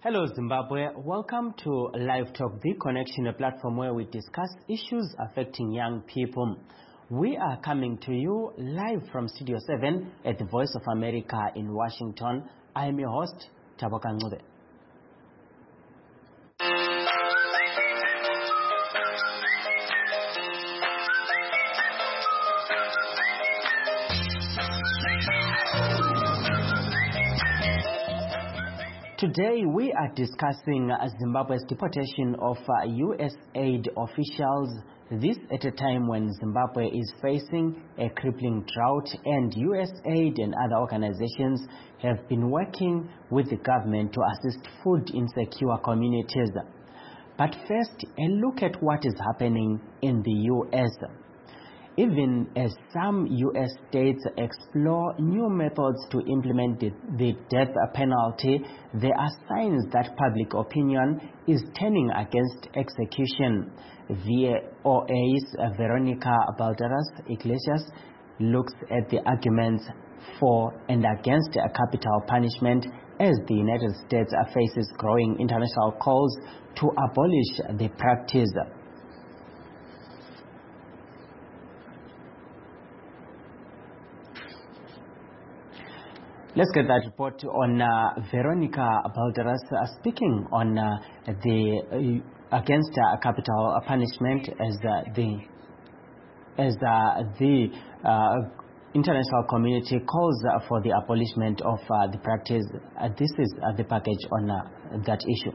Hello Zimbabwe, welcome to Live Talk, the connection, a platform where we discuss issues affecting young people. We are coming to you live from Studio 7 at the Voice of America in Washington. I am your host, Taboka Ngube. Today we are discussing Zimbabwe's deportation of U.S. aid officials. This at a time when Zimbabwe is facing a crippling drought, and U.S. aid and other organizations have been working with the government to assist food insecure communities. But first, a look at what is happening in the U.S. Even as some U.S. states explore new methods to implement the death penalty, there are signs that public opinion is turning against execution. VOA's Veronica Balderas Iglesias looks at the arguments for and against a capital punishment as the United States faces growing international calls to abolish the practice. Let's get that report on Veronica Balderas speaking on the against capital punishment as the international community calls for the abolishment of the practice. This is the package on that issue.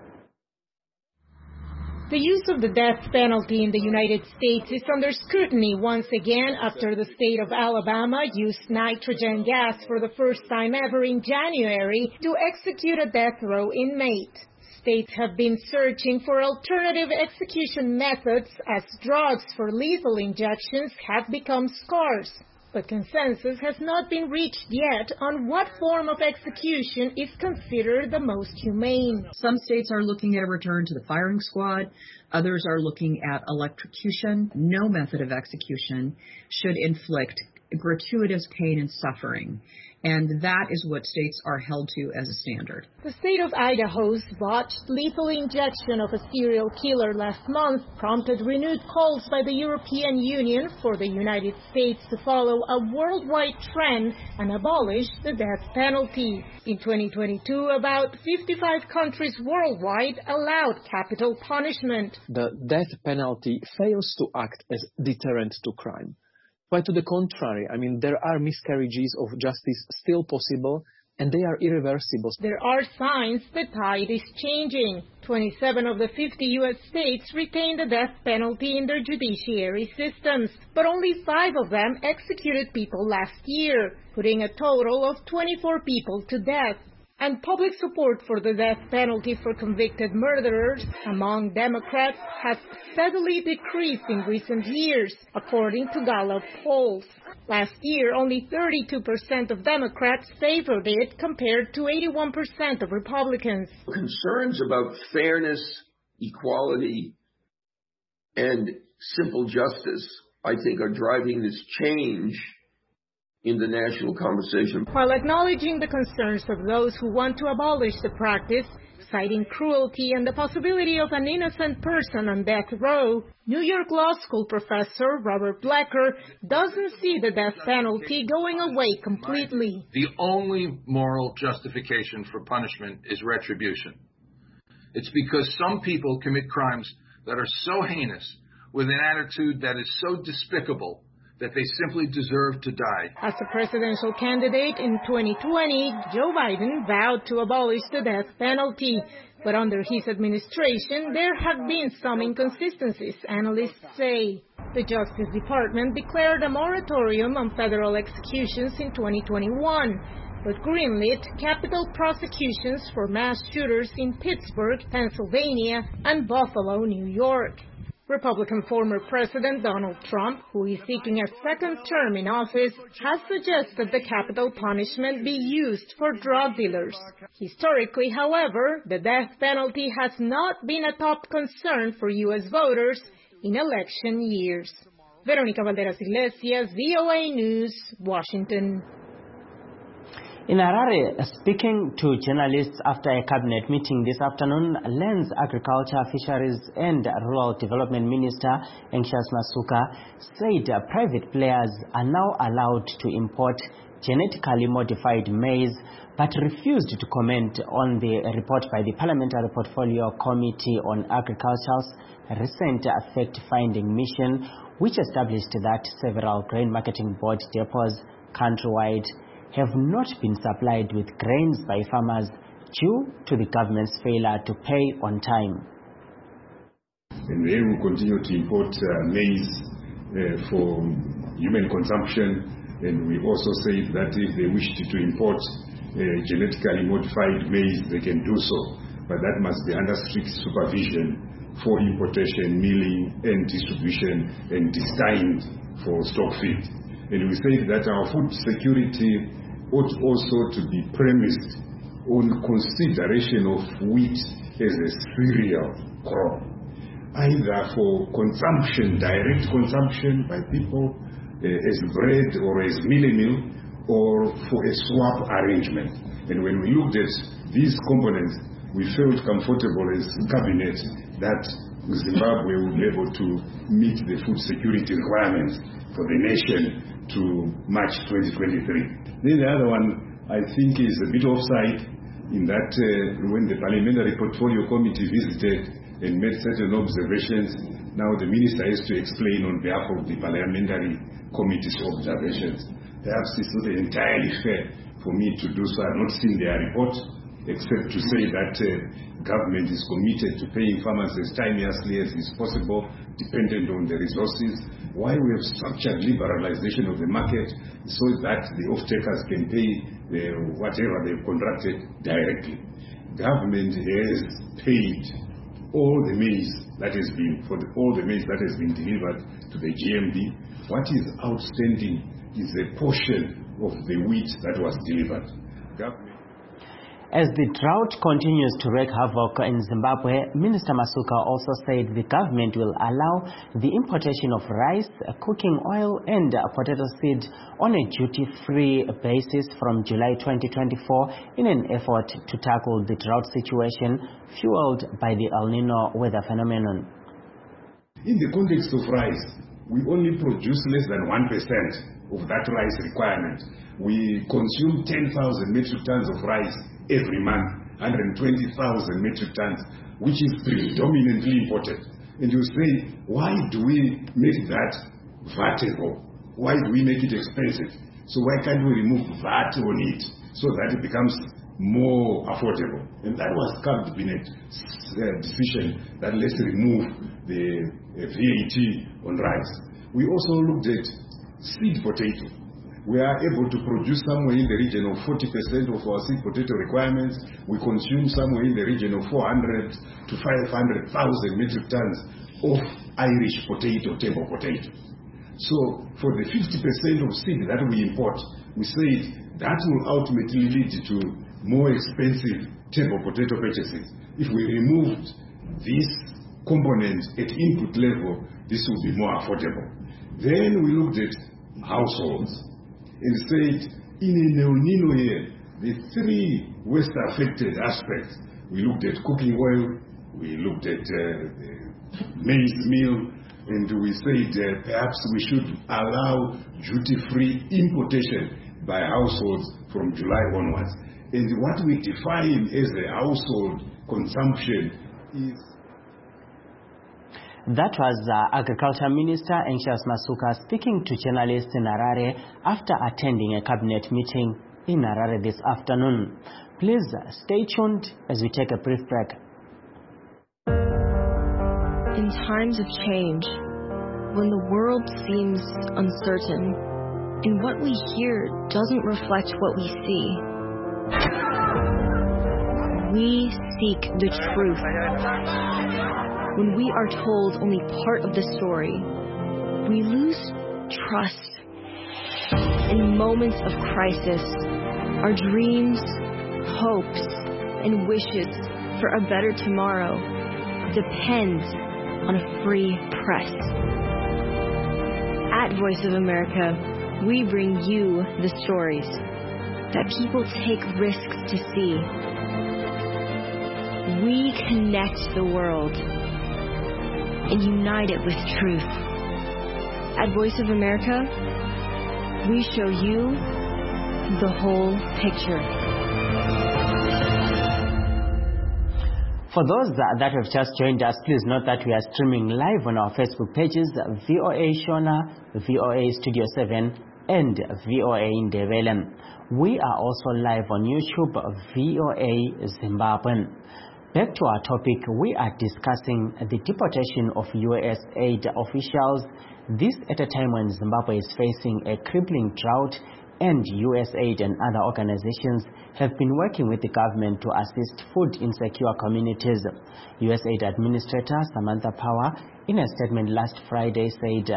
The use of the death penalty in the United States is under scrutiny once again after the state of Alabama used nitrogen gas for the first time ever in January to execute a death row inmate. States have been searching for alternative execution methods as drugs for lethal injections have become scarce. But consensus has not been reached yet on what form of execution is considered the most humane. Some states are looking at a return to the firing squad. Others are looking at electrocution. No method of execution should inflict gratuitous pain and suffering. And that is what states are held to as a standard. The state of Idaho's botched lethal injection of a serial killer last month prompted renewed calls by the European Union for the United States to follow a worldwide trend and abolish the death penalty. In 2022, about 55 countries worldwide allowed capital punishment. The death penalty fails to act as deterrent to crime. Quite to the contrary, there are miscarriages of justice still possible, and they are irreversible. There are signs the tide is changing. 27 of the 50 U.S. states retain the death penalty in their judiciary systems, but only 5 of them executed people last year, putting a total of 24 people to death. And public support for the death penalty for convicted murderers among Democrats has steadily decreased in recent years, according to Gallup polls. Last year, only 32% of Democrats favored it compared to 81% of Republicans. Concerns about fairness, equality, and simple justice, I think, are driving this change in the national conversation. While acknowledging the concerns of those who want to abolish the practice, citing cruelty and the possibility of an innocent person on death row, New York Law School professor Robert Blecker doesn't see the death penalty going away completely. The only moral justification for punishment is retribution. It's because some people commit crimes that are so heinous, with an attitude that is so despicable, that they simply deserve to die. As a presidential candidate in 2020, Joe Biden vowed to abolish the death penalty. But under his administration, there have been some inconsistencies, analysts say. The Justice Department declared a moratorium on federal executions in 2021, but greenlit capital prosecutions for mass shooters in Pittsburgh, Pennsylvania, and Buffalo, New York. Republican former President Donald Trump, who is seeking a second term in office, has suggested the capital punishment be used for drug dealers. Historically, however, the death penalty has not been a top concern for U.S. voters in election years. Veronica Balderas Iglesias, VOA News, Washington. In Harare, speaking to journalists after a cabinet meeting this afternoon, Lands, Agriculture, Fisheries and Rural Development Minister Anxious Masuka said private players are now allowed to import genetically modified maize, but refused to comment on the report by the Parliamentary Portfolio Committee on Agriculture's recent fact-finding mission, which established that several grain marketing board depots countrywide have not been supplied with grains by farmers due to the government's failure to pay on time. And they will continue to import maize for human consumption, and we also said that if they wish to import genetically modified maize, they can do so, but that must be under strict supervision for importation, milling and distribution, and designed for stock feed. And we said that our food security ought also to be premised on consideration of wheat as a cereal crop, either for consumption, direct consumption by people as bread or as meal, or for a swap arrangement. And when we looked at these components, we felt comfortable as cabinet that Zimbabwe will be able to meet the food security requirements for the nation to March 2023. Then the other one, I think, is a bit offside in that when the Parliamentary Portfolio Committee visited and made certain observations, now the Minister has to explain on behalf of the Parliamentary Committee's observations. Perhaps it's not entirely fair for me to do so. I have not seen their report, except to say that government is committed to paying farmers as timeously as is possible, dependent on the resources. Why we have structured liberalization of the market so that the off-takers can pay whatever they've contracted directly. Government has paid all the maize that has been delivered to the GMB. What is outstanding is a portion of the wheat that was delivered. As the drought continues to wreak havoc in Zimbabwe, Minister Masuka also said the government will allow the importation of rice, cooking oil and potato seed on a duty-free basis from July 2024 in an effort to tackle the drought situation fueled by the El Nino weather phenomenon. In the context of rice, we only produce less than 1% of that rice requirement. We consume 10,000 metric tons of rice every month, 120,000 metric tons, which is predominantly imported. And you say, why do we make that VAT-able? Why do we make it expensive? So why can't we remove VAT on it so that it becomes more affordable? And that was cabinet decision that let's remove the VAT on rice. We also looked at seed potato. We are able to produce somewhere in the region of 40% of our seed potato requirements. We consume somewhere in the region of 400 to 500,000 metric tons of Irish potato, table potato. So for the 50% of seed that we import, we said that will ultimately lead to more expensive table potato purchases. If we removed this component at input level, this will be more affordable. Then we looked at households and said, in a El Nino year, the three worst affected aspects. We looked at cooking oil, we looked at maize meal, and we said perhaps we should allow duty-free importation by households from July onwards. And what we define as a household consumption is... That was Agriculture Minister Anxious Masuka speaking to journalists in Harare after attending a cabinet meeting in Harare this afternoon. Please stay tuned as we take a brief break. In times of change, when the world seems uncertain and what we hear doesn't reflect what we see, we seek the truth. When we are told only part of the story, we lose trust. In moments of crisis, our dreams, hopes, and wishes for a better tomorrow depend on a free press. At Voice of America, we bring you the stories. that people take risks to see. We connect the world and unite it with truth. At Voice of America, we show you the whole picture. For those that have just joined us, please note that we are streaming live on our Facebook pages, VOA Shona, VOA Studio 7, and VOA Ndebele. We are also live on YouTube, VOA Zimbabwe. Back to our topic, we are discussing the deportation of US aid officials. This at a time when Zimbabwe is facing a crippling drought, and USAID and other organizations have been working with the government to assist food insecure communities. USAID Administrator Samantha Power, in a statement last Friday, said,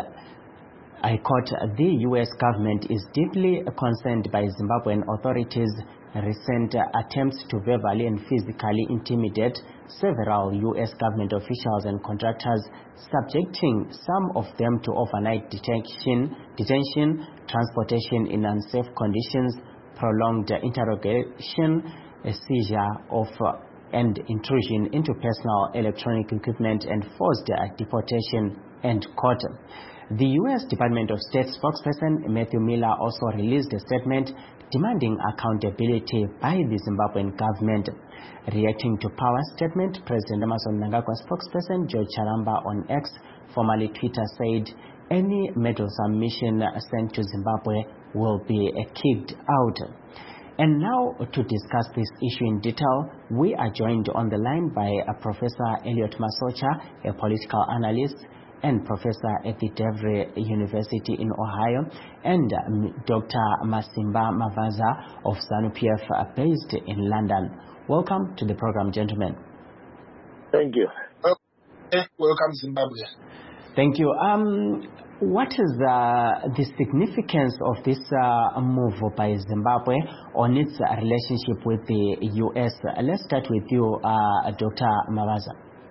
I quote, the U.S. government is deeply concerned by Zimbabwean authorities' recent attempts to verbally and physically intimidate several U.S. government officials and contractors, subjecting some of them to overnight detention, transportation in unsafe conditions, prolonged interrogation, a seizure of and intrusion into personal electronic equipment, and forced deportation, end quote. The U.S. Department of State spokesperson Matthew Miller also released a statement demanding accountability by the Zimbabwean government. Reacting to Power's statement, President Emmerson Mnangagwa spokesperson George Charamba on X, formerly Twitter, said any meddlesome mission sent to Zimbabwe will be kicked out. And now, to discuss this issue in detail, we are joined on the line by Professor Elliot Masocha, a political analyst and professor at the Devry University in Ohio, and Dr. Masimba Mavaza of ZANU-PF based in London. Welcome to the program, gentlemen. Thank you. Welcome, Zimbabwe. Thank you. What is the significance of this move by Zimbabwe on its relationship with the U.S.? Let's start with you, Dr. Mavaza.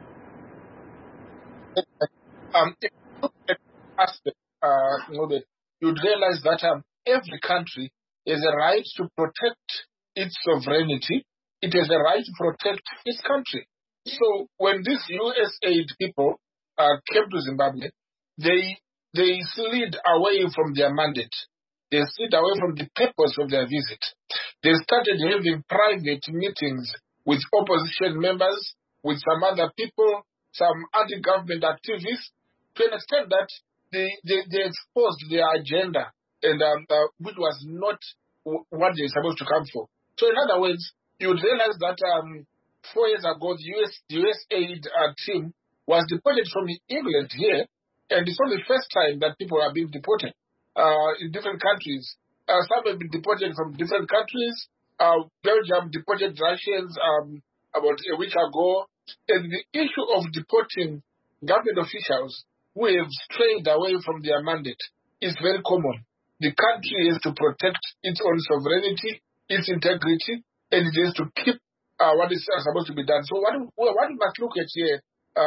If you look at the aspect, you'd realize that every country has a right to protect its sovereignty. It has a right to protect its country. So when these USAID people came to Zimbabwe, they slid away from their mandate. They slid away from the purpose of their visit. They started having private meetings with opposition members, with some other people, some anti-government activists, to an extent that they exposed their agenda, and which was not what they were supposed to come for. So in other words, you would realize that 4 years ago, the USAID team was deported from England here, and it's not the first time that people are being deported in different countries. Some have been deported from different countries. Belgium deported Russians about a week ago. And the issue of deporting government officials who have strayed away from their mandate is very common. The country has to protect its own sovereignty, its integrity, and it has to keep what is supposed to be done. So what we must look at here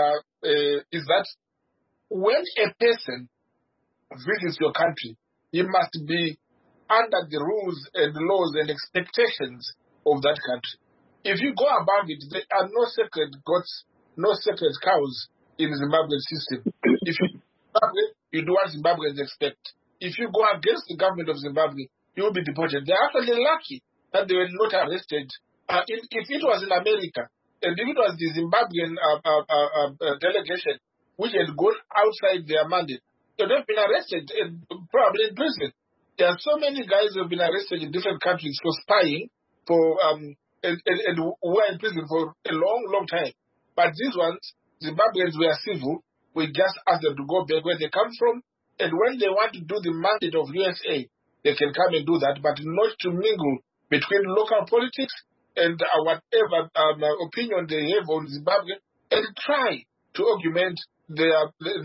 is that when a person visits your country, he must be under the rules and laws and expectations of that country. If you go above it, there are no sacred goats, no sacred cows in the Zimbabwean system. If you do what Zimbabweans expect. If you go against the government of Zimbabwe, you will be deported. They're actually lucky that they were not arrested. If it was in America, and if it was the Zimbabwean delegation which had gone outside their mandate, they would have been arrested and probably in prison. There are so many guys who have been arrested in different countries for spying, and who were in prison for a long, long time. But these ones, Zimbabweans were civil. We just asked them to go back where they come from. And when they want to do the mandate of USA, they can come and do that, but not to mingle between local politics and whatever opinion they have on Zimbabwe, and try to augment their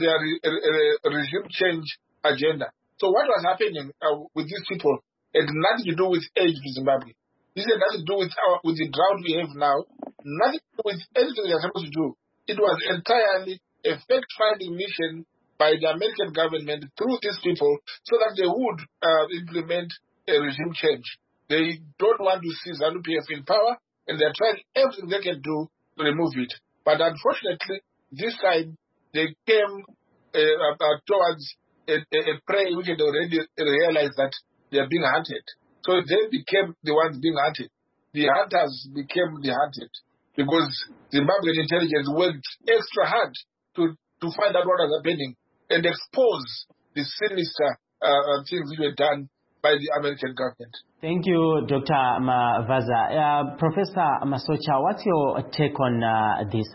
regime change agenda. So what was happening with these people had nothing to do with aid to Zimbabwe. This had nothing to do with the drought we have now, nothing to do with anything they are supposed to do. It was entirely a fact-finding mission by the American government through these people so that they would implement a regime change. They don't want to see ZANU-PF in power, and they're trying everything they can do to remove it. But unfortunately, this time they came towards a prey which had already realized that they are being hunted. So they became the ones being hunted. The hunters became the hunted because Zimbabwean intelligence worked extra hard to find out what was happening and expose the sinister things which were done by the American government. Thank you, Dr. Mavaza. Professor Masocha, what's your take on this?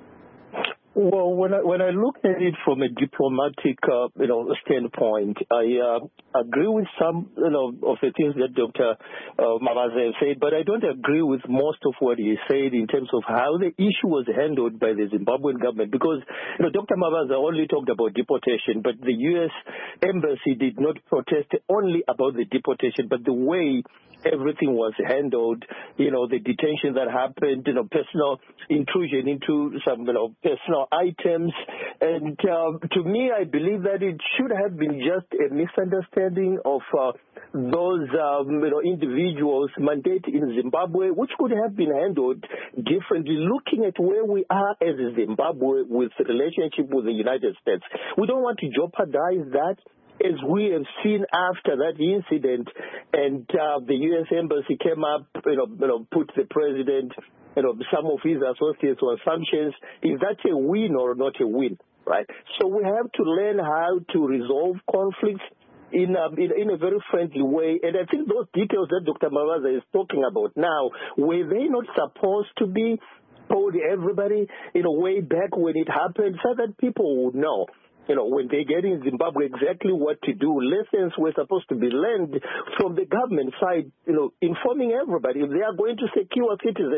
Well, when I look at it from a diplomatic, standpoint, I agree with some, of the things that Dr. Mavaza said, but I don't agree with most of what he said in terms of how the issue was handled by the Zimbabwean government. Because, Dr. Mavaza only talked about deportation, but the U.S. embassy did not protest only about the deportation, but the way everything was handled, the detention that happened, personal intrusion into some, personal items. And to me, I believe that it should have been just a misunderstanding of those, individuals' mandate in Zimbabwe, which could have been handled differently, looking at where we are as Zimbabwe with the relationship with the United States. We don't want to jeopardize that. As we have seen after that incident, and the U.S. embassy came up, put the president, some of his associates on sanctions. Is that a win or not a win, right? So we have to learn how to resolve conflicts in a very friendly way. And I think those details that Dr. Mavaza is talking about now, were they not supposed to be told everybody, way back when it happened, so that people would know? When they get in Zimbabwe, exactly what to do. Lessons were supposed to be learned from the government side, informing everybody. If they are going to secure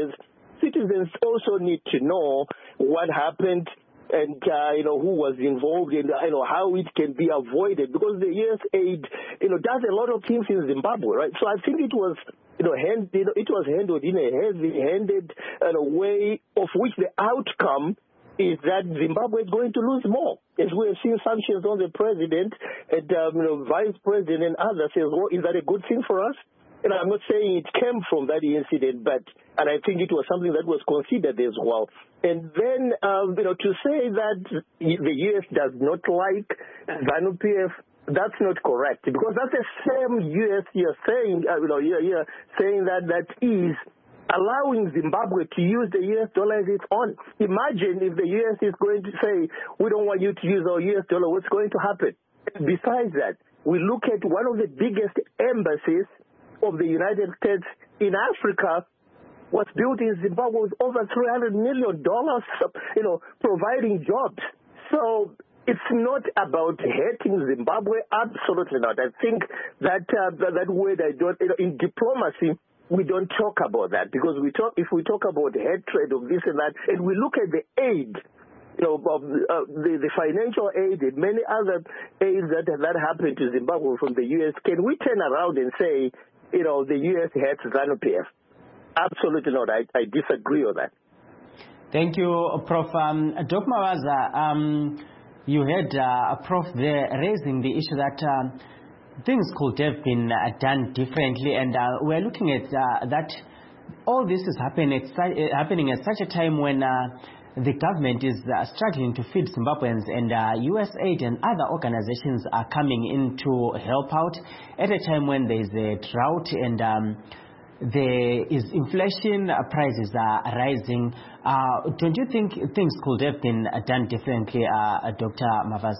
citizens also need to know what happened and, who was involved and, how it can be avoided. Because the U.S. aid, does a lot of things in Zimbabwe, right? So I think it was, it was handled in a heavy-handed way of which the outcome is that Zimbabwe is going to lose more. As we have seen sanctions on the president and vice president and others say, well, is that a good thing for us? And I'm not saying it came from that incident, and I think it was something that was considered as well. And then, to say that the U.S. does not like ZANU-PF, that's not correct, because that's the same U.S. you're saying, you're saying that is allowing Zimbabwe to use the U.S. dollar as its own. Imagine if the U.S. is going to say, we don't want you to use our U.S. dollar, what's going to happen? Besides that, we look at one of the biggest embassies of the United States in Africa was built in Zimbabwe with over $300 million, providing jobs. So it's not about hating Zimbabwe, absolutely not. I think that word in diplomacy, we don't talk about that, because if we talk about hatred of this and that, and we look at the aid, the financial aid and many other aids that happened to Zimbabwe from the U.S., can we turn around and say, the U.S. hates ZANU-PF? Absolutely not. I disagree on that. Thank you, Prof. Dr. Mavaza, you had Prof. there raising the issue that things could have been done differently, and we're looking at that all this is happening at such a time when the government is struggling to feed Zimbabweans, and USAID and other organizations are coming in to help out at a time when there is a drought and there is inflation, prices are rising. Don't you think things could have been done differently, Dr. Mavaza?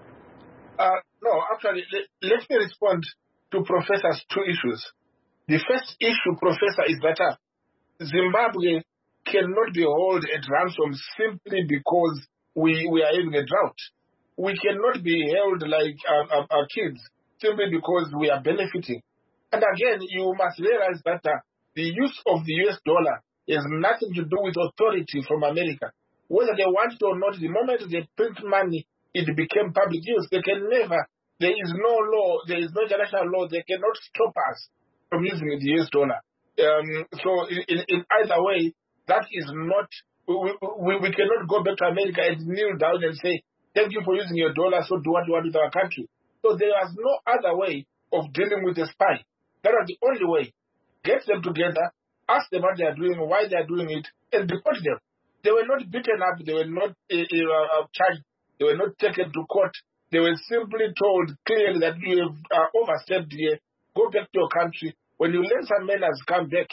No, actually, let me respond to Professor's two issues. The first issue, Professor, is that Zimbabwe cannot be held at ransom simply because we are having a drought. We cannot be held like our kids simply because we are benefiting. And again, you must realize that the use of the US dollar has nothing to do with authority from America. Whether they want it or not, the moment they print money, it became public use. They can never, there is no law, there is no international law, they cannot stop us from using the US dollar. So in either way, that is not, we cannot go back to America and kneel down and say, thank you for using your dollar, so do what you want with our country. So there was no other way of dealing with a spy. That was the only way. get them together, ask them what they are doing, why they are doing it, and deport them. They were not beaten up, they were not charged, they were not taken to court. They were simply told clearly that you have overstepped here, go back to your country. When you let some men has come back,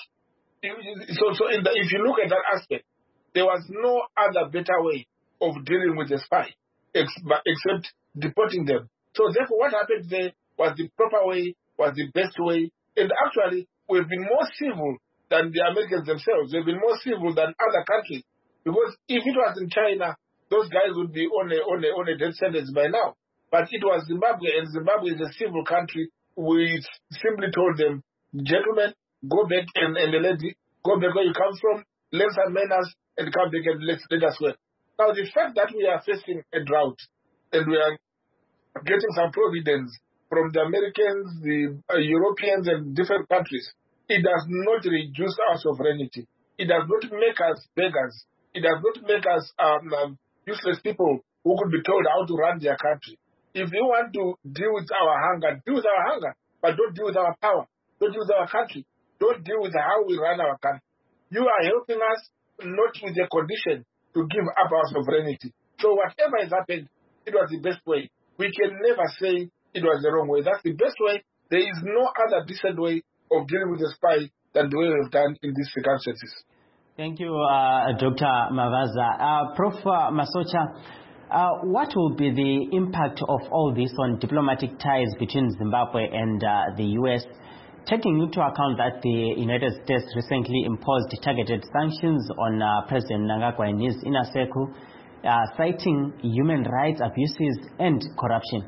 if you look at that aspect, there was no other better way of dealing with the spy except deporting them. So therefore what happened there was the proper way, was the best way, and actually we've been more civil than the Americans themselves. We've been more civil than other countries. Because if it was in China, those guys would be on a death sentence by now. But it was Zimbabwe, and Zimbabwe is a civil country. We simply told them, gentlemen, go back and the lady, go back where you come from, let some manners, and come back and let us work. Now the fact that we are facing a drought, and we are getting some providence from the Americans, the Europeans, and different countries, it does not reduce our sovereignty. It does not make us beggars. It does not make us useless people who could be told how to run their country. If you want to deal with our hunger, deal with our hunger, but don't deal with our power. Don't deal with our country. Don't deal with how we run our country. You are helping us not with the condition to give up our sovereignty. So whatever has happened, it was the best way. We can never say it was the wrong way. That's the best way. There is no other decent way of dealing with the spy than the way we've done in these circumstances. Thank you, Dr. Mavaza. Prof. Masocha, what will be the impact of all this on diplomatic ties between Zimbabwe and the U.S., taking into account that the United States recently imposed targeted sanctions on President Mnangagwa and his inner circle, citing human rights abuses and corruption?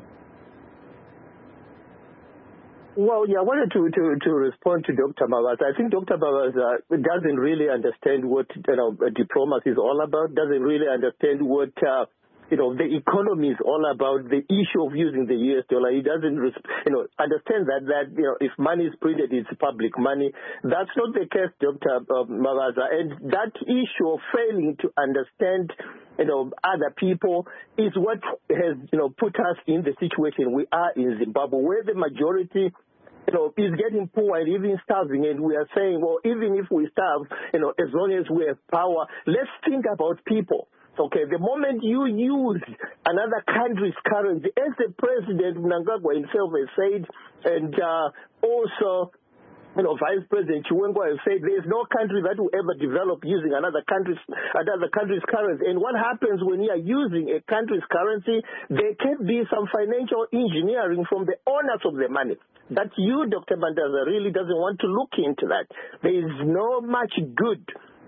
Well, yeah, I wanted to respond to Dr. Mavaza. I think Dr. Mavaza doesn't really understand what diplomacy is all about, doesn't really understand what the economy is all about, the issue of using the US dollar. He doesn't understand that if money is printed, it's public money. That's not the case, Dr. Mavaza. And that issue of failing to understand other people is what has put us in the situation we are in Zimbabwe, where the majority is getting poor and even starving, and we are saying, well, even if we starve, as long as we have power, let's think about people. Okay, the moment you use another country's currency, as the President Mnangagwa himself has said, and also Vice President Chiwengo has said, there is no country that will ever develop using another country's currency. And what happens when you are using a country's currency? There can be some financial engineering from the owners of the money that you, Dr. Mavaza, really doesn't want to look into that. There is no much good,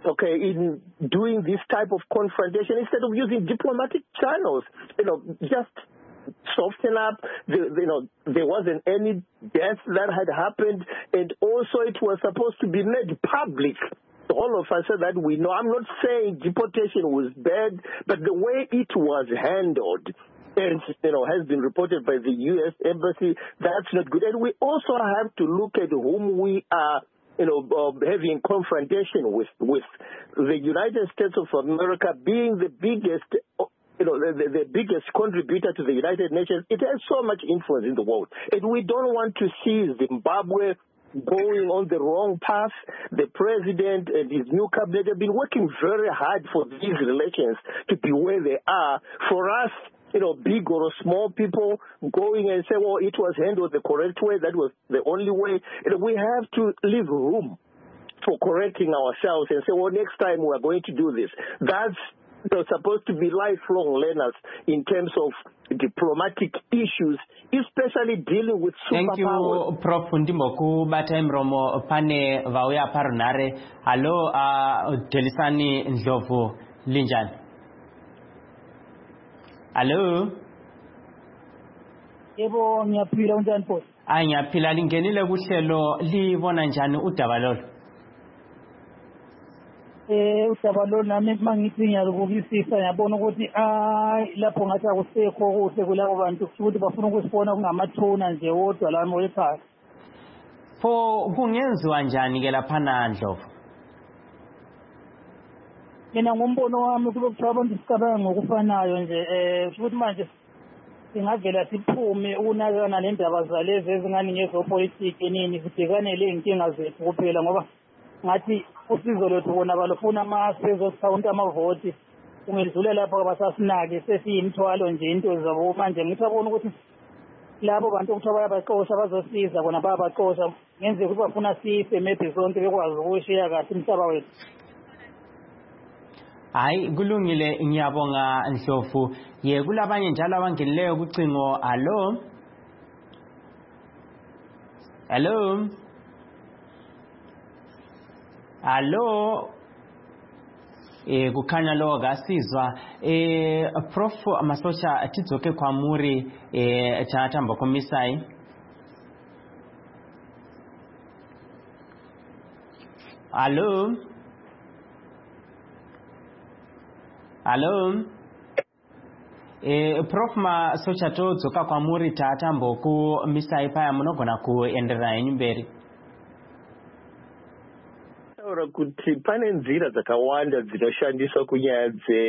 in doing this type of confrontation instead of using diplomatic channels. Just soften up. There wasn't any death that had happened, and also it was supposed to be made public. So all of us said that we know. I'm not saying deportation was bad, but the way it was handled, and has been reported by the U.S. Embassy, that's not good. And we also have to look at whom we are having confrontation with the United States of America being the biggest, the biggest contributor to the United Nations. It has so much influence in the world, and we don't want to see Zimbabwe going on the wrong path. The president and his new cabinet have been working very hard for these relations to be where they are. For us, big or small people going and say, well, it was handled the correct way, that was the only way. We have to leave room for correcting ourselves and say, well, next time we are going to do this. That's supposed to be lifelong learners in terms of diplomatic issues, especially dealing with superpowers. Thank you, Prof. Ndimboku Batai Mromo pane vauya parunare. Hello, Delisani Ndlovu Linjani. Hello. Yebo ngiyaphila unjani Nkosi? Ngiyaphila lingenile kuhlelo libona njani udaba lolo? Udaba lolo nami mangithi ngiyalubukisisa ngiyabona ukuthi lapho ngathi akusekho kuhle kulabo bantu futhi bafuna ukusibona kungamathuna nje wodwa lami wephasi. Pho kungenziwa njani ke lapha Ndlovu? Mina ngombono wami kube kuthiwa abantu sicabanga ngokufanayo nje futhi manje singavela siphume unakana nendaba zalezi ezingani ngezopolitiki nini sibhekane ley'nkinga zethu kuphela ngoba ngathi usizo lwethu bona balufuna masezosawunta amavoti ungedlula lapho abasasinaki sesiyimthwalo nje into zabo manje ngithabona ukuthi labo bantu ukuthi bayabaxosha bazosiza bona bayabaxosha ngenzeka ukuthi bafuna sife maybe sonke bekwazi ukushiya kahle umhlaba wethu. Hayi kulungile ngiyabonga Ndlovu. Ye kulabanye njalo abangenileyo kucingo. Hello. Hello. Hello. Kukhanya lo kasizwa. Prof Masosha tidzoke kwamuri chanatamba komisai. Hello. Hello. Prof Masosha todzoka kwamuri tatambo ku misai paya munogona kuenderera henyu mberi. Taura kuti pane nzira dzakawanda dzinoshandiswa kunyaya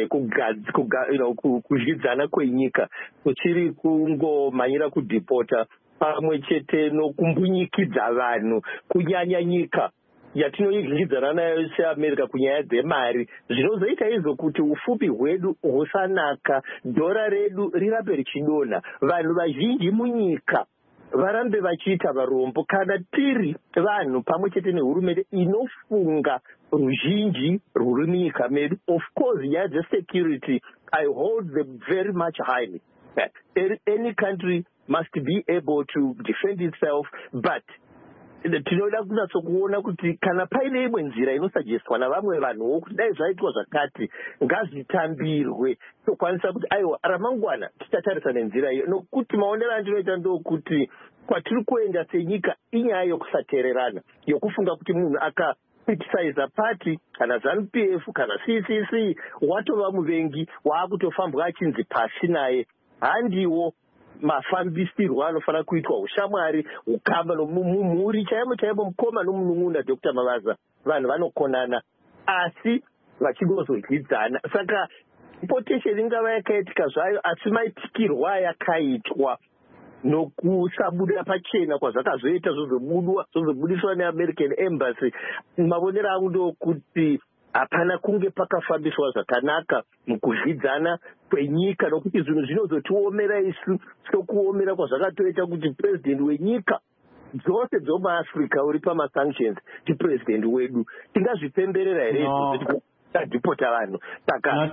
kuzvidzana kwenyika kuchiri kungomhanyira kudhipota pamwe chete nokumbunyikidza vanhu kunyanya nyika yatinoidyidzana nayo seAmerica kunyaya dzemari zvinozoita izvo kuti ufupi hwedu husanaka, dhora redu rirambe richidonha, vanhu vazhinji munyika varambe vachiita varombo kana tiri vanhu pamwe chete nehurumende inofunga ruzhinji rwuri munyika medu. Of course nyaya dzesecurity I hold them very much highly. Any country must be able to defend itself, but tinoda kunyatsokuona kuti kana paine imwe nzira inosuggestwa navamwe vanhuwo kuti dai zvaitwa zvakati ngazvitambirwe tokwanisa kuti aiwa ramangwana tichatarisa nenzira iyo, nokuti maonero andinoita ndokuti kwatiri kuenda senyika inyaya yokusateererana, yokufunga kuti munhu akakriticiza party kana ZANU-PF kana CCC watova muvengi waakutofambwa achinzi pasi naye. Handiwo mafambisirwo anofanira kuitwa ushamwari, ukama nomumhuri chaimo chaimo, mukoma nomunun'una. Dr. Mavaza, vanhu vanokonana asi vachingozodyidzana. Saka importation ingava yakaitika zvayo asi maitikirwo ayakaitwa nokusabuda pachena kwazvakazoita zvozobudiswa neAmerican Embassy, mavonero angu ndokuti hapana kunge pakafambiswa zvakanaka mukuzvidzana kwenyika, nokuti zvinhu zvinozotiomera isu sokuomera kwazvakatoita kuti president wenyika dzose dzomuAfrica uri pamasanctions tipresident wedu tingazvipemberera here tadhipota vanhu. Saka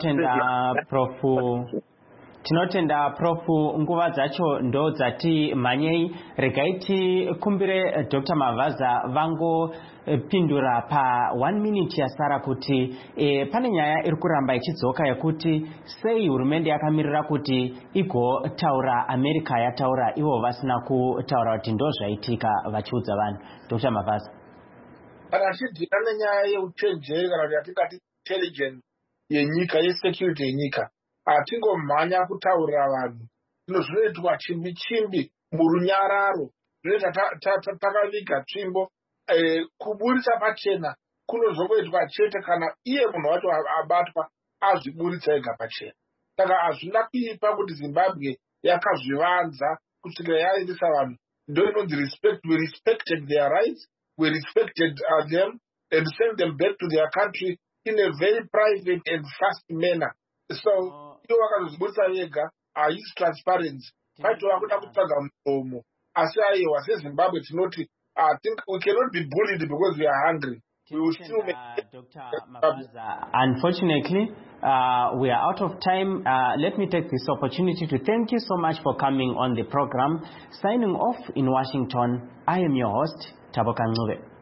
tinotenda Prof nguva dzacho ndo dzati mhanyei. Regai tikumbire Dr. Mavaza vangopindura pa 1 minute yasara kuti pane nyaya iri kuramba ichidzoka yekuti sei hurumende yakamirira kuti igotaura America yataura ivo vasina kutaura kuti ndo zvaitika vachiudza vanhu. Dr. Mavaza. Kana chidzika nenyaya yeuchenjeri kana kuti yatingati intelligence yenyika, yesecurity yenyika, hatingomhanya kutaurira vanhu. Zvino zvinoitwa chimbi chimbi murunyararo, zvinoita takaviga tsvimbo. Kuburitsa pachena kunozongoitwa chete kana iye munhu wacho abatwa azviburitsa ega pachena. Saka hazvina kuipa kuti Zimbabwe yakazvivanza kusvikira yaendesa vanhu. Ndo inonzi respect. We respected their rights, we respected them and sent them back to their country in a very private and fast manner. So iwo vakazozibudisa vega haisi transparency. Paitova kuda kutsvaga muromo. Asi aiwa seZimbabwe tinoti I think we cannot be bullied because we are hungry. We will still make Dr. Mavaza. Unfortunately, we are out of time. Let me take this opportunity to thank you so much for coming on the program. Signing off in Washington, I am your host, Taboka Ncube.